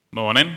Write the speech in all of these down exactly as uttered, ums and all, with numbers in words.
Morning.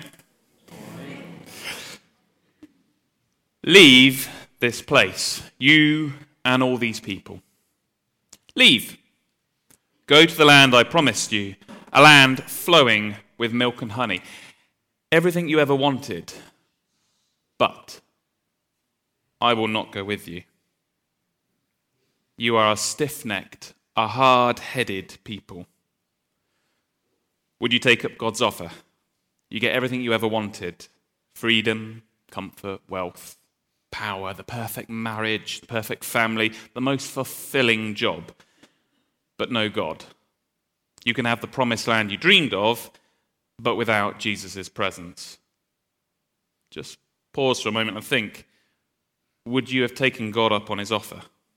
Leave this place, you and all these people. Leave. Go to the land I promised you, a land flowing with milk and honey. Everything you ever wanted. But I will not go with you. You are a stiff-necked, a hard-headed people. Would you take up God's offer? You get everything you ever wanted. Freedom, comfort, wealth, power, the perfect marriage, the perfect family, the most fulfilling job. But no God. You can have the promised land you dreamed of, but without Jesus' presence. Just pause for a moment and think, would you have taken God up on his offer?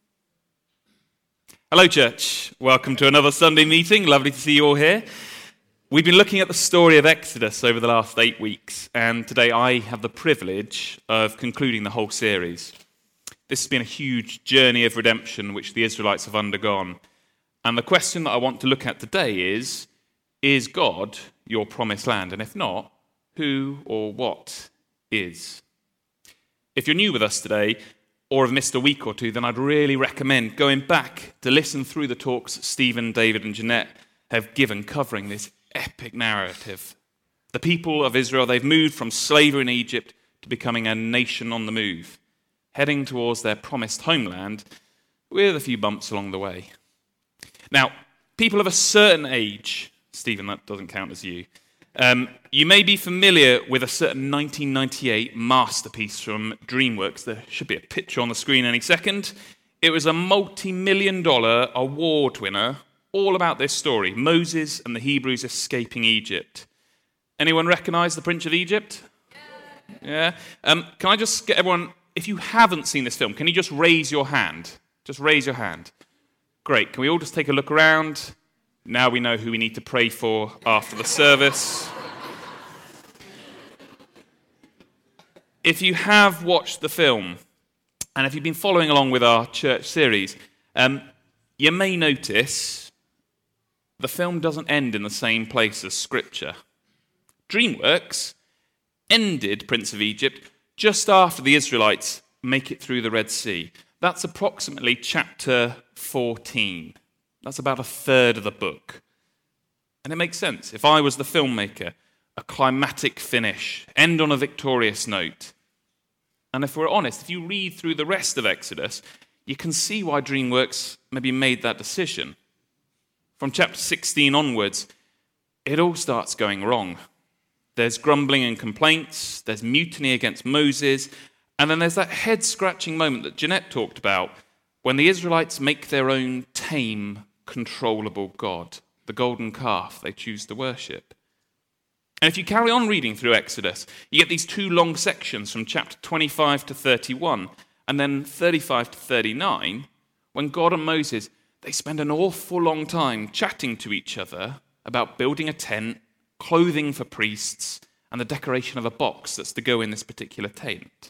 Hello, church. Welcome to another Sunday meeting. Lovely to see you all here. We've been looking at the story of Exodus over the last eight weeks, and today I have the privilege of concluding the whole series. This has been a huge journey of redemption which the Israelites have undergone. And the question that I want to look at today is, is God your promised land? And if not, who or what is? If you're new with us today, or have missed a week or two, then I'd really recommend going back to listen through the talks that Stephen, David and Jeanette have given covering this epic narrative. The people of Israel, they've moved from slavery in Egypt to becoming a nation on the move, heading towards their promised homeland with a few bumps along the way. Now, people of a certain age, Stephen, that doesn't count as you, um, you may be familiar with a certain nineteen ninety-eight masterpiece from DreamWorks. There should be a picture on the screen any second. It was a multi-million dollar award winner all about this story, Moses and the Hebrews escaping Egypt. Anyone recognize the Prince of Egypt? Yeah. Um, can I just get everyone, if you haven't seen this film, can you just raise your hand? Just raise your hand. Great. Can we all just take a look around? Now we know who we need to pray for after the service. If you have watched the film, and if you've been following along with our church series, um, you may notice the film doesn't end in the same place as Scripture. DreamWorks ended Prince of Egypt just after the Israelites make it through the Red Sea. That's approximately chapter fourteen. That's about a third of the book. And it makes sense. If I was the filmmaker, a climatic finish, end on a victorious note. And if we're honest, if you read through the rest of Exodus, you can see why DreamWorks maybe made that decision. From chapter sixteen onwards, it all starts going wrong. There's grumbling and complaints, there's mutiny against Moses, and then there's that head-scratching moment that Jeanette talked about when the Israelites make their own tame, controllable God, the golden calf they choose to worship. And if you carry on reading through Exodus, you get these two long sections from chapter twenty-five to thirty-one, and then thirty-five to thirty-nine, when God and Moses, they spend an awful long time chatting to each other about building a tent, clothing for priests, and the decoration of a box that's to go in this particular tent.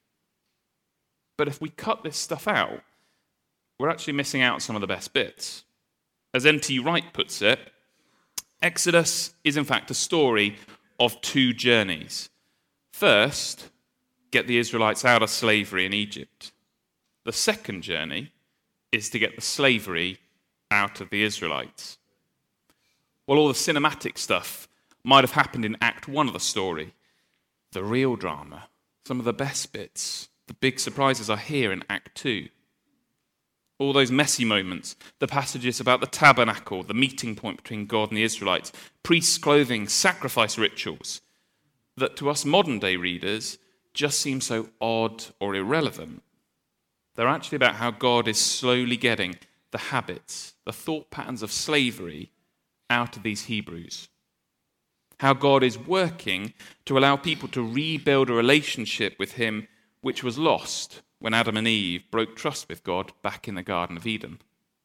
But if we cut this stuff out, we're actually missing out some of the best bits. As N T Wright puts it, Exodus is in fact a story of two journeys. First, get the Israelites out of slavery in Egypt. The second journey is to get the slavery out of the Israelites. Well, all the cinematic stuff might have happened in Act One of the story. The real drama, some of the best bits, the big surprises are here in Act Two. All those messy moments, the passages about the tabernacle, the meeting point between God and the Israelites, priests' clothing, sacrifice rituals, that to us modern-day readers just seem so odd or irrelevant. They're actually about how God is slowly getting the habits, the thought patterns of slavery out of these Hebrews. How God is working to allow people to rebuild a relationship with him which was lost when Adam and Eve broke trust with God back in the Garden of Eden.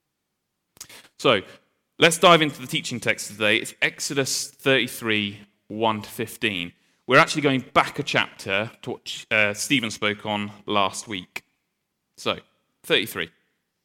So, let's dive into the teaching text today. It's Exodus thirty-three, one to fifteen. We're actually going back a chapter to what uh, Stephen spoke on last week. So, thirty-three.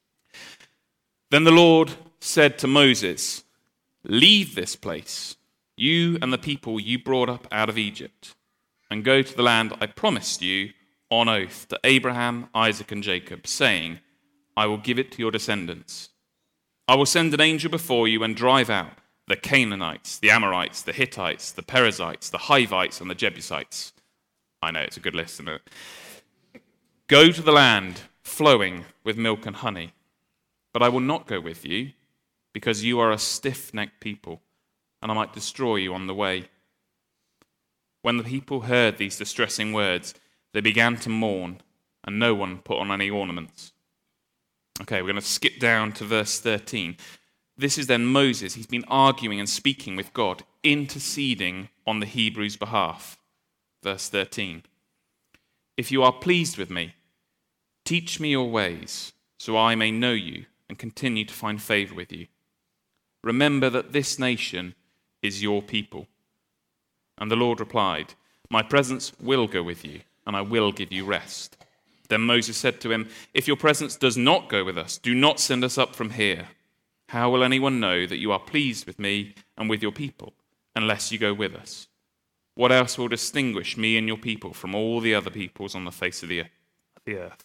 Then the Lord said to Moses, "Leave this place you and the people you brought up out of Egypt, and go to the land I promised you on oath to Abraham, Isaac, and Jacob, saying, I will give it to your descendants. I will send an angel before you and drive out the Canaanites, the Amorites, the Hittites, the Perizzites, the Hivites, and the Jebusites. I know, it's a good list, isn't it? Go to the land flowing with milk and honey, but I will not go with you, because you are a stiff-necked people, and I might destroy you on the way. When the people heard these distressing words, they began to mourn, and no one put on any ornaments. Okay, we're going to skip down to verse thirteen. This is then Moses. He's been arguing and speaking with God, interceding on the Hebrews' behalf. Verse thirteen. If you are pleased with me, teach me your ways, so I may know you and continue to find favor with you. Remember that this nation is your people. And the Lord replied, my presence will go with you, and I will give you rest. Then Moses said to him, if your presence does not go with us, do not send us up from here. How will anyone know that you are pleased with me and with your people, unless you go with us? What else will distinguish me and your people from all the other peoples on the face of the earth?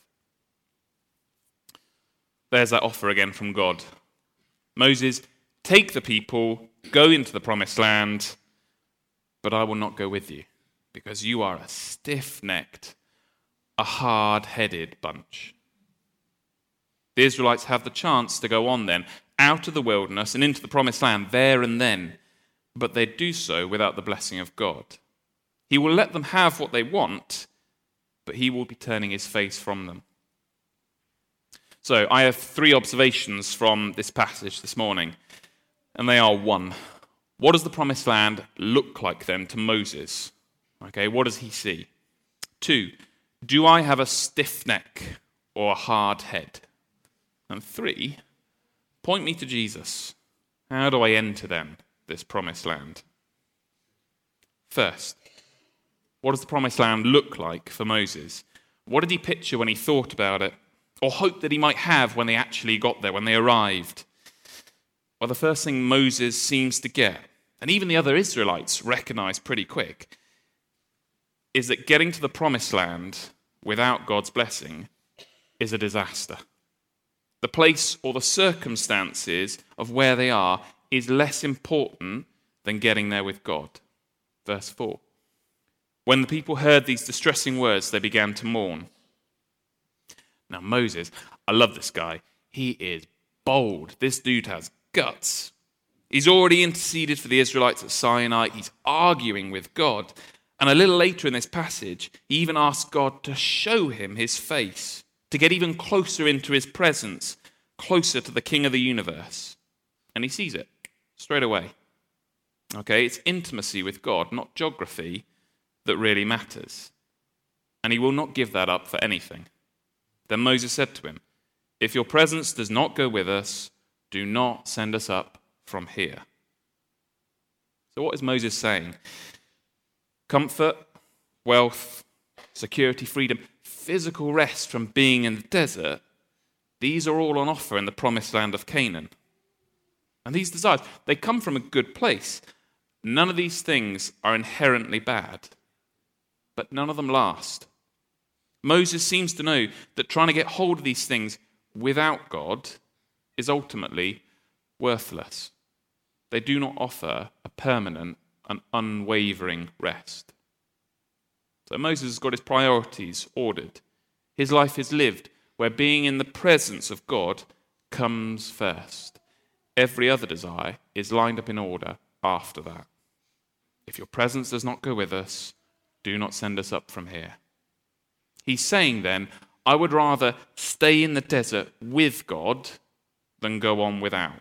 There's that offer again from God. Moses, take the people, go into the promised land, but I will not go with you, because you are a stiff-necked, a hard-headed bunch. The Israelites have the chance to go on then, out of the wilderness and into the promised land there and then, but they do so without the blessing of God. He will let them have what they want, but he will be turning his face from them. So I have three observations from this passage this morning, and they are: one, what does the promised land look like then to Moses? Okay, what does he see? Two, do I have a stiff neck or a hard head? And three, point me to Jesus. How do I enter then this promised land? First, what does the promised land look like for Moses? What did he picture when he thought about it, or hoped that he might have when they actually got there, when they arrived? Well, the first thing Moses seems to get, and even the other Israelites recognize pretty quick, is that getting to the promised land without God's blessing is a disaster. The place or the circumstances of where they are is less important than getting there with God. Verse four. When the people heard these distressing words, they began to mourn. Now Moses, I love this guy. He is bold. This dude has guts. He's already interceded for the Israelites at Sinai. He's arguing with God. And a little later in this passage, he even asks God to show him his face, to get even closer into his presence, closer to the King of the universe. And he sees it straight away. Okay, it's intimacy with God, not geography, that really matters. And he will not give that up for anything. Then Moses said to him, if your presence does not go with us, do not send us up from here. So what is Moses saying? Comfort, wealth, security, freedom, physical rest from being in the desert, these are all on offer in the promised land of Canaan. And these desires, they come from a good place. None of these things are inherently bad, but none of them last. Moses seems to know that trying to get hold of these things without God is ultimately worthless. They do not offer a permanent and unwavering rest. So Moses has got his priorities ordered. His life is lived where being in the presence of God comes first. Every other desire is lined up in order after that. If your presence does not go with us, do not send us up from here. He's saying then, I would rather stay in the desert with God than go on without.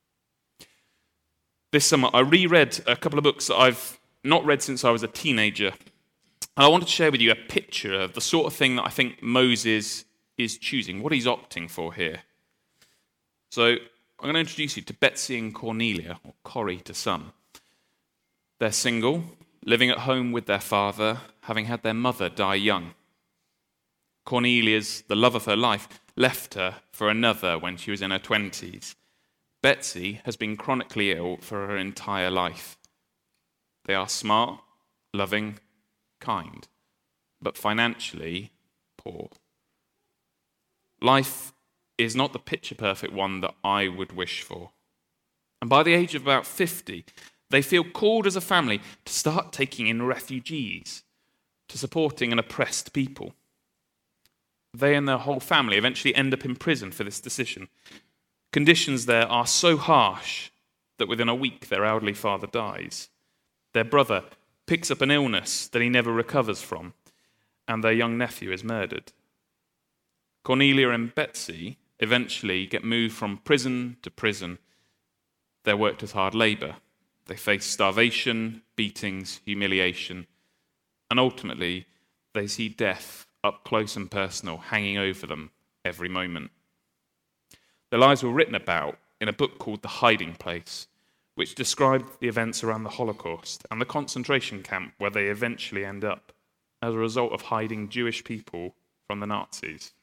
This summer, I reread a couple of books that I've not read since I was a teenager. And I wanted to share with you a picture of the sort of thing that I think Moses is choosing, what he's opting for here. So I'm going to introduce you to Betsy and Cornelia, or Corrie to some. They're single, living at home with their father, having had their mother die young. Cornelia's, the love of her life, left her for another when she was in her twenties. Betsy has been chronically ill for her entire life. They are smart, loving, kind, but financially poor. Life is not the picture-perfect one that I would wish for. And by the age of about fifty, they feel called as a family to start taking in refugees, to supporting an oppressed people. They and their whole family eventually end up in prison for this decision. Conditions there are so harsh that within a week their elderly father dies. Their brother picks up an illness that he never recovers from, and their young nephew is murdered. Cornelia and Betsy eventually get moved from prison to prison. They're worked as hard labour. They face starvation, beatings, humiliation, and ultimately they see death up close and personal, hanging over them every moment. Their lives were written about in a book called The Hiding Place, which described the events around the Holocaust and the concentration camp where they eventually end up as a result of hiding Jewish people from the Nazis.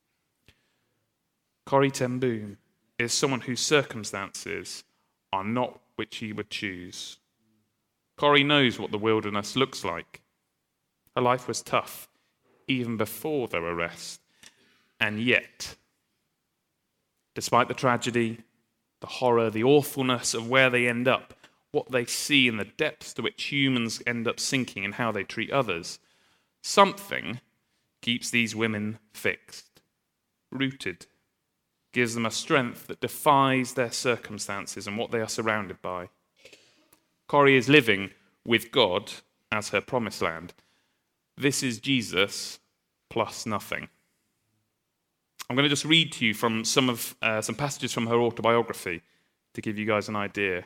Corrie ten Boom is someone whose circumstances are not which he would choose. Corrie knows what the wilderness looks like. Her life was tough, even before their arrest. And yet, despite the tragedy, the horror, the awfulness of where they end up, what they see in the depths to which humans end up sinking and how they treat others, something keeps these women fixed, rooted, gives them a strength that defies their circumstances and what they are surrounded by. Corrie is living with God as her promised land. This is Jesus plus nothing. I'm going to just read to you from some of uh, some passages from her autobiography to give you guys an idea.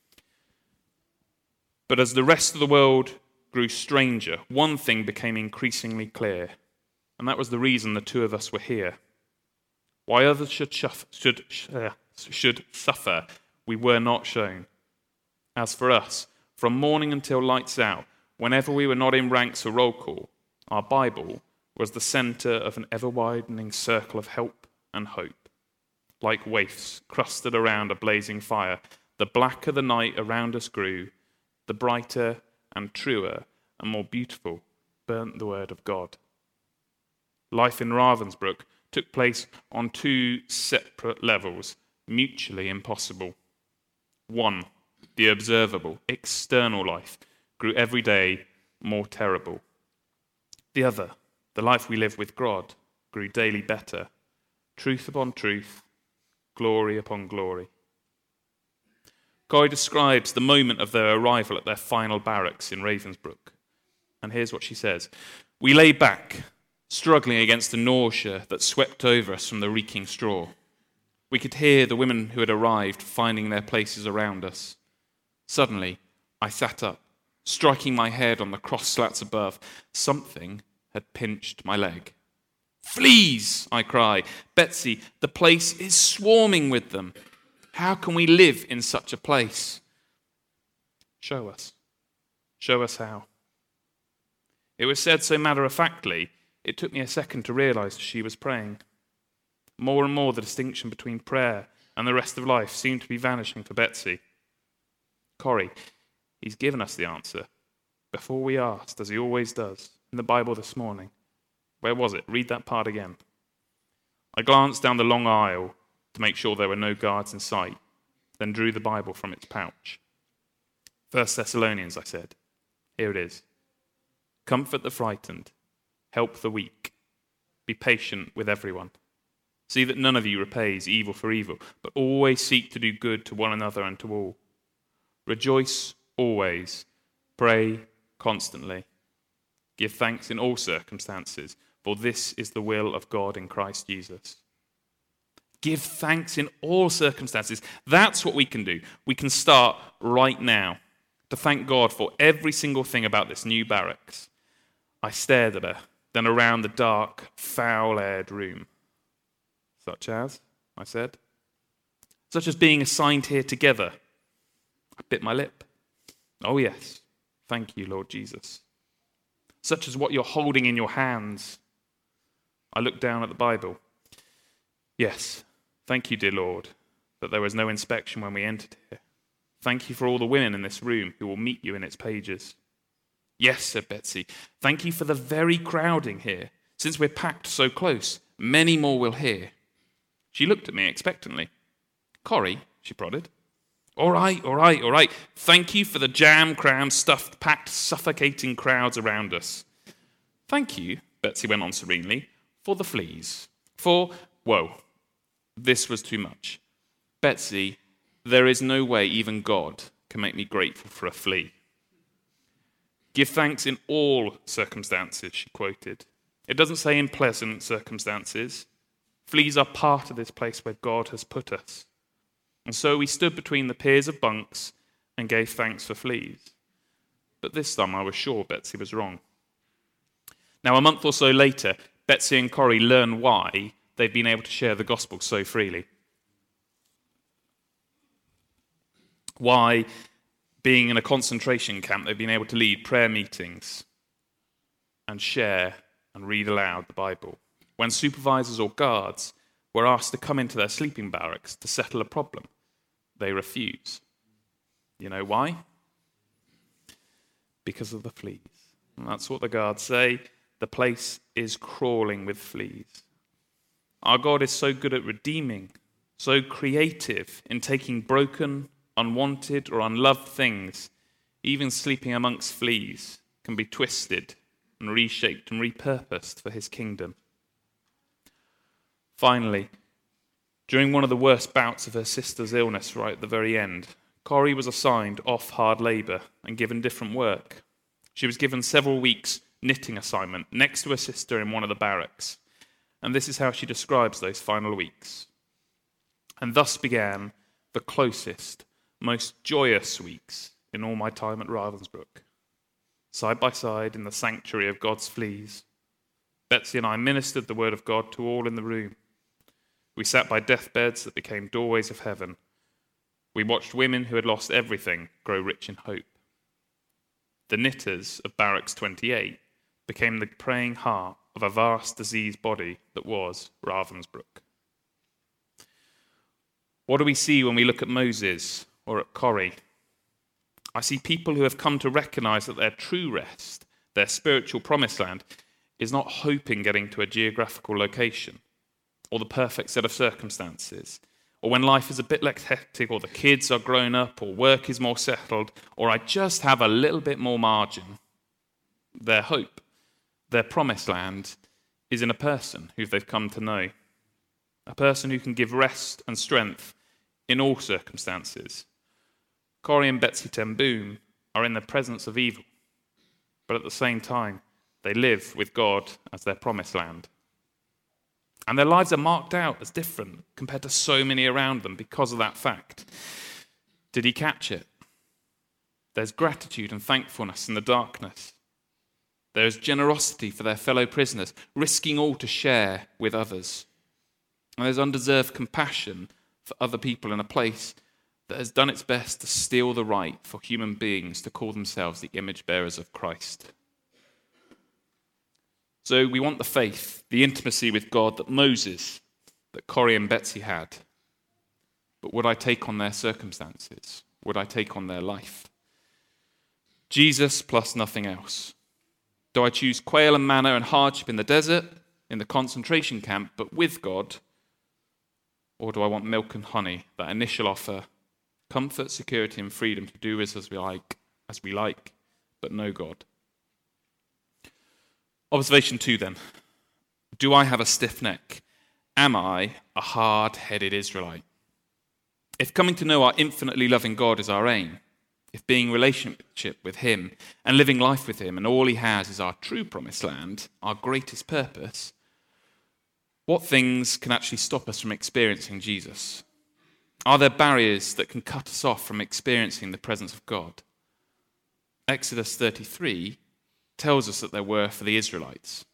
But as the rest of the world grew stranger, one thing became increasingly clear, and that was the reason the two of us were here. Why others should, shuff, should, uh, should suffer, we were not shown. As for us, from morning until lights out, whenever we were not in ranks or roll call, our Bible was the centre of an ever-widening circle of help and hope. Like waifs crusted around a blazing fire, the blacker the night around us grew, the brighter and truer and more beautiful burnt the word of God. Life in Ravensbrück took place on two separate levels, mutually impossible. One, the observable, external life, grew every day more terrible. The other, the life we live with God, grew daily better, truth upon truth, glory upon glory. Corrie describes the moment of their arrival at their final barracks in Ravensbrück. And here's what she says. We lay back, struggling against the nausea that swept over us from the reeking straw. We could hear the women who had arrived finding their places around us. Suddenly, I sat up, striking my head on the cross slats above. Something had pinched my leg. Fleas, I cry. Betsy, the place is swarming with them. How can we live in such a place? Show us. Show us how. It was said so matter-of-factly, it took me a second to realize she was praying. More and more, the distinction between prayer and the rest of life seemed to be vanishing for Betsy. Corrie, he's given us the answer before we asked, as he always does, in the Bible this morning. Where was it? Read that part again. I glanced down the long aisle to make sure there were no guards in sight, then drew the Bible from its pouch. First Thessalonians, I said. Here it is. Comfort the frightened. Help the weak. Be patient with everyone. See that none of you repays evil for evil, but always seek to do good to one another and to all. Rejoice always. Pray constantly. Give thanks in all circumstances, for this is the will of God in Christ Jesus. Give thanks in all circumstances. That's what we can do. We can start right now to thank God for every single thing about this new barracks. I stared at her, then around the dark, foul-aired room. Such as, I said, such as being assigned here together. I bit my lip. Oh yes, thank you, Lord Jesus. Such as what you're holding in your hands. I looked down at the Bible. Yes, thank you, dear Lord, that there was no inspection when we entered here. Thank you for all the women in this room who will meet you in its pages. Yes, said Betsy, thank you for the very crowding here. Since we're packed so close, many more will hear. She looked at me expectantly. Corrie, she prodded. All right, all right, all right. Thank you for the jam-crammed, stuffed, packed, suffocating crowds around us. Thank you, Betsy went on serenely, for the fleas. For, whoa, this was too much. Betsy, there is no way even God can make me grateful for a flea. Give thanks in all circumstances, she quoted. It doesn't say in pleasant circumstances. Fleas are part of this place where God has put us. And so we stood between the piers of bunks and gave thanks for fleas. But this time I was sure Betsy was wrong. Now, a month or so later, Betsy and Corrie learn why they've been able to share the gospel so freely. Why, being in a concentration camp, they've been able to lead prayer meetings and share and read aloud the Bible. When supervisors or guards were asked to come into their sleeping barracks to settle a problem, they refuse. You know why? Because of the fleas. And that's what the guards say. The place is crawling with fleas. Our God is so good at redeeming, so creative in taking broken, unwanted, or unloved things. Even sleeping amongst fleas can be twisted and reshaped and repurposed for his kingdom. Finally, during one of the worst bouts of her sister's illness right at the very end, Corrie was assigned off hard labour and given different work. She was given several weeks' knitting assignment next to her sister in one of the barracks. And this is how she describes those final weeks. And thus began the closest, most joyous weeks in all my time at Ravensbrück. Side by side in the sanctuary of God's fleas, Betsy and I ministered the word of God to all in the room. We sat by deathbeds that became doorways of heaven. We watched women who had lost everything grow rich in hope. The knitters of Barracks twenty-eight became the praying heart of a vast diseased body that was Ravensbrück. What do we see when we look at Moses or at Corrie? I see people who have come to recognize that their true rest, their spiritual promised land, is not hoping getting to a geographical location or the perfect set of circumstances, or when life is a bit less hectic, or the kids are grown up, or work is more settled, or I just have a little bit more margin. Their hope, their promised land, is in a person who they've come to know, a person who can give rest and strength in all circumstances. Corrie and Betsy ten Boom are in the presence of evil, but at the same time, they live with God as their promised land. And their lives are marked out as different compared to so many around them because of that fact. Did he catch it? There's gratitude and thankfulness in the darkness. There is generosity for their fellow prisoners, risking all to share with others. And there's undeserved compassion for other people in a place that has done its best to steal the right for human beings to call themselves the image bearers of Christ. So we want the faith, the intimacy with God that Moses, that Corrie and Betsy had. But would I take on their circumstances? Would I take on their life? Jesus plus nothing else. Do I choose quail and manna and hardship in the desert, in the concentration camp, but with God? Or do I want milk and honey, that initial offer, comfort, security, and freedom to do as we like, as we like, but know God? Observation two then. Do I have a stiff neck? Am I a hard-headed Israelite? If coming to know our infinitely loving God is our aim, if being in relationship with him and living life with him and all he has is our true promised land, our greatest purpose, what things can actually stop us from experiencing Jesus? Are there barriers that can cut us off from experiencing the presence of God? Exodus thirty-three tells us that there were for the Israelites.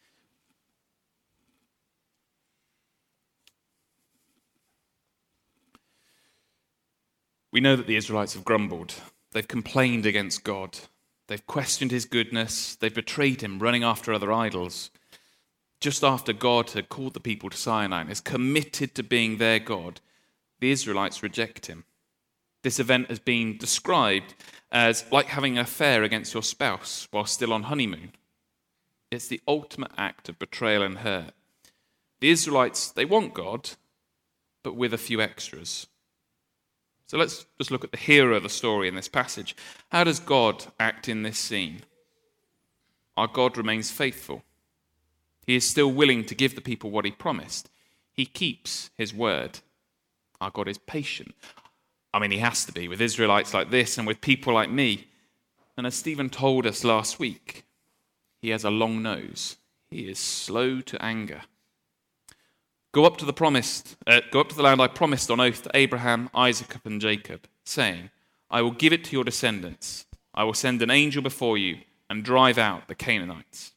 We know that the Israelites have grumbled. They've complained against God. They've questioned his goodness. They've betrayed him, running after other idols. Just after God had called the people to Sinai and is committed to being their God, the Israelites reject him. This event has been described as like having an affair against your spouse while still on honeymoon. It's the ultimate act of betrayal and hurt. The Israelites, they want God, but with a few extras. So let's just look at the hero of the story in this passage. How does God act in this scene? Our God remains faithful. He is still willing to give the people what he promised. He keeps his word. Our God is patient. I mean, he has to be with Israelites like this and with people like me. And as Stephen told us last week, he has a long nose. He is slow to anger. Go up to the promised, uh, go up to the land I promised on oath to Abraham, Isaac, and Jacob, saying, I will give it to your descendants. I will send an angel before you and drive out the Canaanites.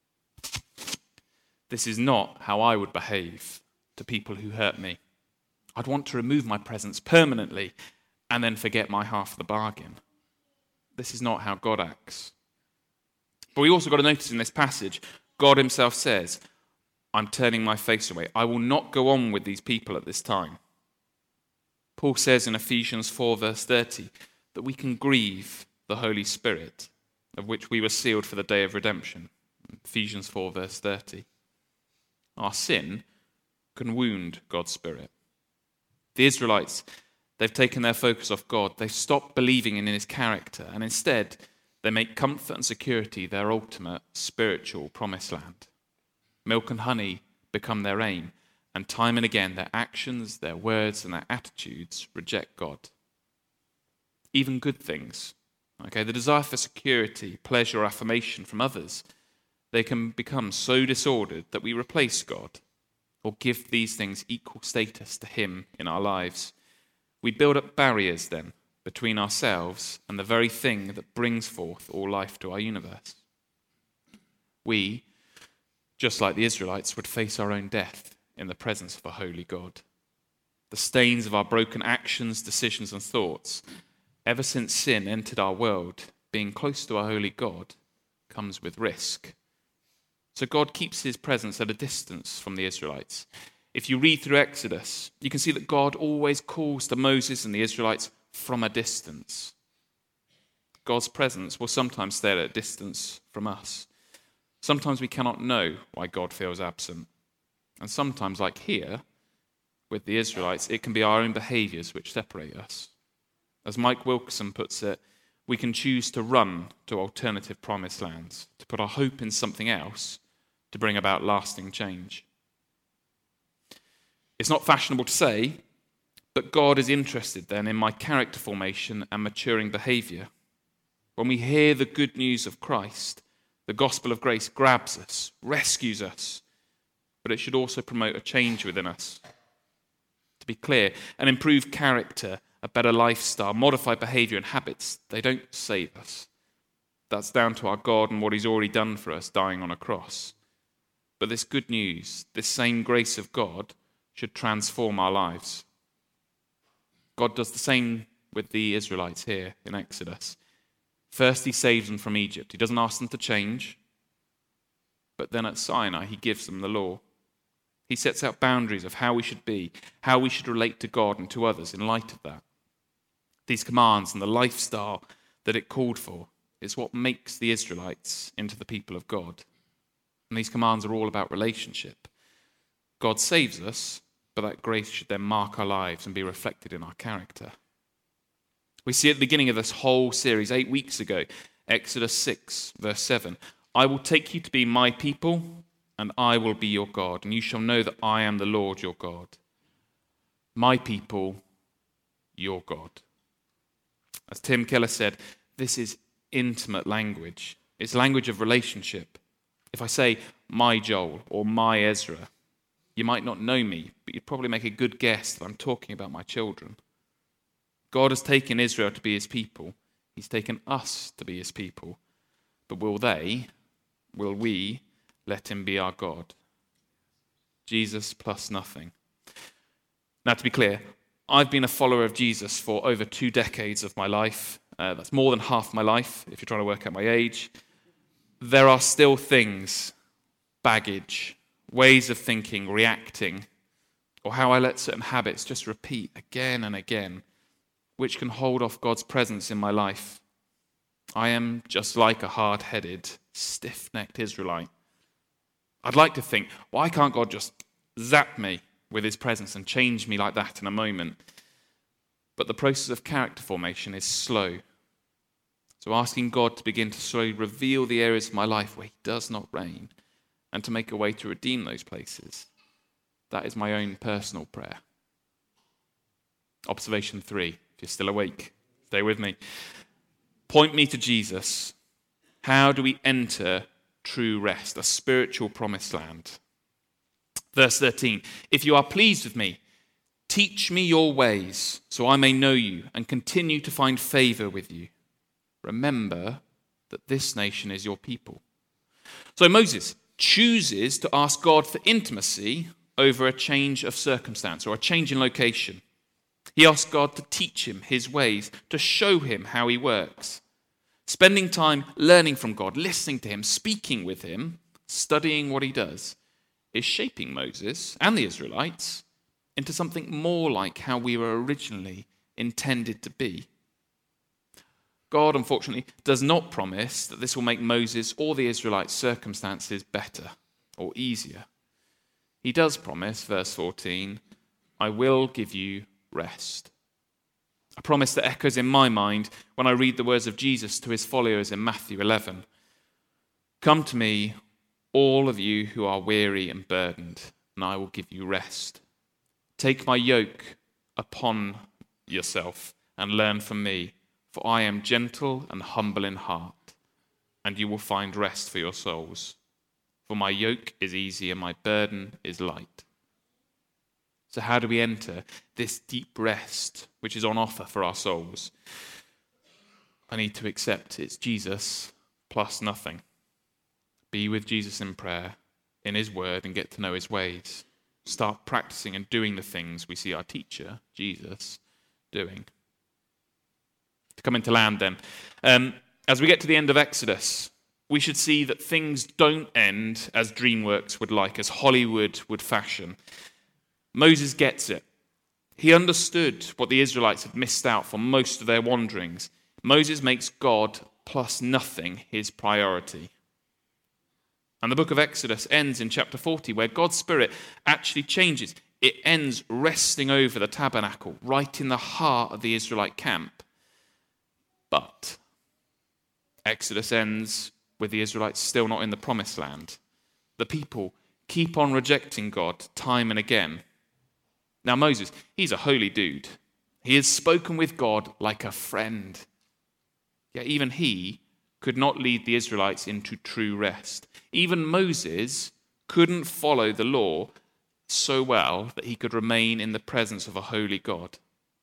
This is not how I would behave to people who hurt me. I'd want to remove my presence permanently and then forget my half of the bargain. This is not how God acts. But we also got to notice in this passage, God himself says, I'm turning my face away. I will not go on with these people at this time. Paul says in Ephesians four, verse thirty, that we can grieve the Holy Spirit, of which we were sealed for the day of redemption. Ephesians four, verse thirty. Our sin can wound God's Spirit. The Israelites, they've taken their focus off God. They've stopped believing in his character, and instead they make comfort and security their ultimate spiritual promised land. Milk and honey become their aim, and time and again their actions, their words, and their attitudes reject God. Even good things, okay, the desire for security, pleasure, or affirmation from others, they can become so disordered that we replace God or give these things equal status to him in our lives. We build up barriers then between ourselves and the very thing that brings forth all life to our universe. We, just like the Israelites, would face our own death in the presence of a holy God. The stains of our broken actions, decisions, and thoughts, ever since sin entered our world, being close to our holy God, comes with risk. So God keeps his presence at a distance from the Israelites. If you read through Exodus, you can see that God always calls to Moses and the Israelites from a distance. God's presence will sometimes stay at a distance from us. Sometimes we cannot know why God feels absent. And sometimes, like here, with the Israelites, it can be our own behaviors which separate us. As Mike Wilkerson puts it, we can choose to run to alternative promised lands, to put our hope in something else, to bring about lasting change. It's not fashionable to say, but God is interested then in my character formation and maturing behavior. When we hear the good news of Christ, the gospel of grace grabs us, rescues us, but it should also promote a change within us. To be clear, an improved character, a better lifestyle, modified behavior and habits, they don't save us. That's down to our God and what he's already done for us, dying on a cross. But this good news, this same grace of God, should transform our lives. God does the same with the Israelites here in Exodus. First, he saves them from Egypt. He doesn't ask them to change. But then at Sinai, he gives them the law. He sets out boundaries of how we should be, how we should relate to God and to others in light of that. These commands and the lifestyle that it called for is what makes the Israelites into the people of God. And these commands are all about relationship. God saves us, but that grace should then mark our lives and be reflected in our character. We see at the beginning of this whole series, eight weeks ago, Exodus six, verse seven, I will take you to be my people, and I will be your God, and you shall know that I am the Lord your God. My people, your God. As Tim Keller said, this is intimate language. It's language of relationship. If I say, my Joel, or my Ezra, you might not know me, but you'd probably make a good guess that I'm talking about my children. God has taken Israel to be his people. He's taken us to be his people. But will they, will we, let him be our God? Jesus plus nothing. Now, to be clear, I've been a follower of Jesus for over two decades of my life. Uh, that's more than half my life, if you're trying to work out my age. There are still things, baggage, ways of thinking, reacting, or how I let certain habits just repeat again and again, which can hold off God's presence in my life. I am just like a hard-headed, stiff-necked Israelite. I'd like to think, why can't God just zap me with his presence and change me like that in a moment? But the process of character formation is slow. So asking God to begin to slowly reveal the areas of my life where he does not reign and to make a way to redeem those places, that is my own personal prayer. Observation three, if you're still awake, stay with me. Point me to Jesus. How do we enter true rest, a spiritual promised land? Verse thirteen, if you are pleased with me, teach me your ways so I may know you and continue to find favor with you. Remember that this nation is your people. So Moses chooses to ask God for intimacy over a change of circumstance or a change in location. He asks God to teach him his ways, to show him how he works. Spending time learning from God, listening to him, speaking with him, studying what he does, is shaping Moses and the Israelites into something more like how we were originally intended to be. God, unfortunately, does not promise that this will make Moses or the Israelites' circumstances better or easier. He does promise, verse fourteen, I will give you rest. A promise that echoes in my mind when I read the words of Jesus to his followers in Matthew eleven. Come to me, all of you who are weary and burdened, and I will give you rest. Take my yoke upon yourself and learn from me, for I am gentle and humble in heart, and you will find rest for your souls. For my yoke is easy and my burden is light. So how do we enter this deep rest which is on offer for our souls? I need to accept it's Jesus plus nothing. Be with Jesus in prayer, in his word, and get to know his ways. Start practicing and doing the things we see our teacher, Jesus, doing. To come into land then. Um, as we get to the end of Exodus, we should see that things don't end as DreamWorks would like, as Hollywood would fashion. Moses gets it. He understood what the Israelites had missed out for most of their wanderings. Moses makes God plus nothing his priority. And the book of Exodus ends in chapter forty, where God's Spirit actually changes. It ends resting over the tabernacle, right in the heart of the Israelite camp. But Exodus ends with the Israelites still not in the promised land. The people keep on rejecting God time and again. Now Moses, he's a holy dude. He has spoken with God like a friend. Yet even he could not lead the Israelites into true rest. Even Moses couldn't follow the law so well that he could remain in the presence of a holy God.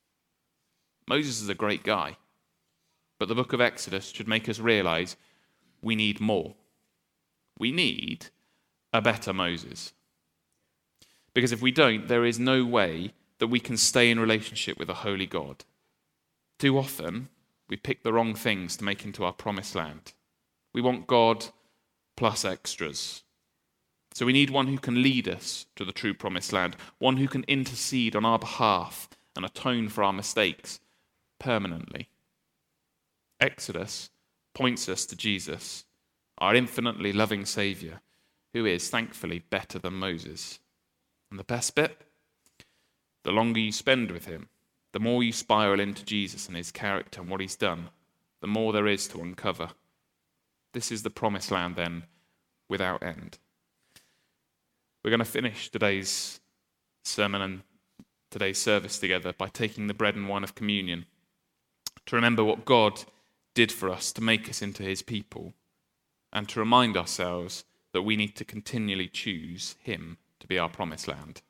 Moses is a great guy, but the book of Exodus should make us realize we need more. We need a better Moses. Because if we don't, there is no way that we can stay in relationship with a holy God. Too often, we pick the wrong things to make into our promised land. We want God plus extras. So we need one who can lead us to the true promised land, one who can intercede on our behalf and atone for our mistakes permanently. Exodus points us to Jesus, our infinitely loving Saviour, who is, thankfully, better than Moses. And the best bit? The longer you spend with him, the more you spiral into Jesus and his character and what he's done, the more there is to uncover. This is the promised land, then, without end. We're going to finish today's sermon and today's service together by taking the bread and wine of communion to remember what God did for us to make us into his people and to remind ourselves that we need to continually choose him to be our promised land.